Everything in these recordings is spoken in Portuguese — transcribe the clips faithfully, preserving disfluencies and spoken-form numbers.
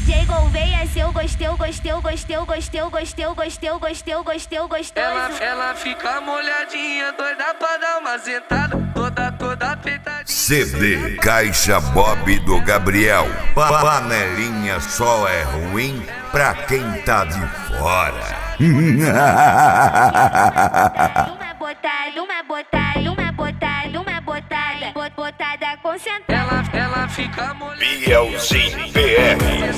J Gouveia, se eu gostei, eu gostei, eu gostei, eu gostei, eu gostei, eu gostei, eu gostei, eu gostei, eu gostei. Ela, ela fica molhadinha, doida pra dar uma zentada, toda, toda peitadinha. C D Caixa Bob do Gabriel. Pa Panelinha só é ruim pra quem tá de fora. Uma botada, uma botada, uma botada, uma botada, botada concentrada. Ela, ela fica molhadinha. Bielzinho P R.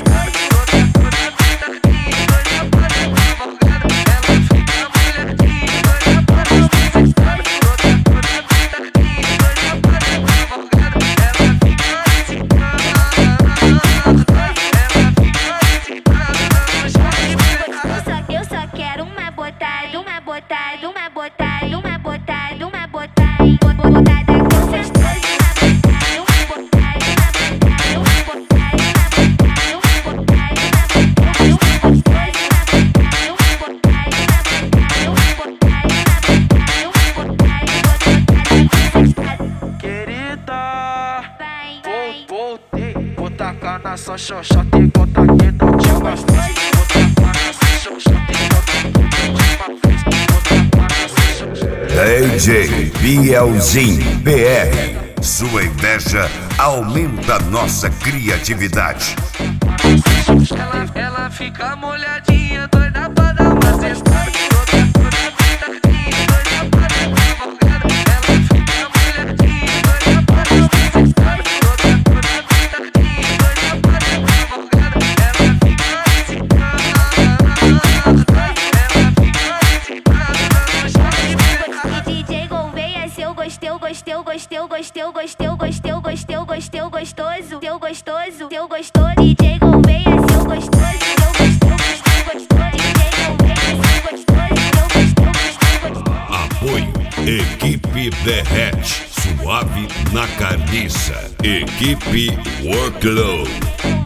Eu só quero uma botada, uma botada, uma botada, uma botada, uma botada, botada concentrada. Tacar na sua xoxota e conta que não te bastante. Vou tacar na sua xoxota e conta que não te bastante. Vou tacar na sua xoxota. D J Bielzinho P R. Sua inveja aumenta nossa criatividade. Ela, ela fica molhadinha, doida pra dar uma zentada. Eu gostei, eu gostei, eu gostei, eu gostei, eu gostei, eu gostei, eu gostei, eu gostei, eu gostoso, eu gostoso, eu gostou, D J Gouveia, seu gostoso, eu gostei, eu gostei, eu gostou, D J Gouveia, seu gostoso, eu gostei, eu gostei, eu gostei. Apoio Equipe Derrete, suave na carniça. Equipe Workload.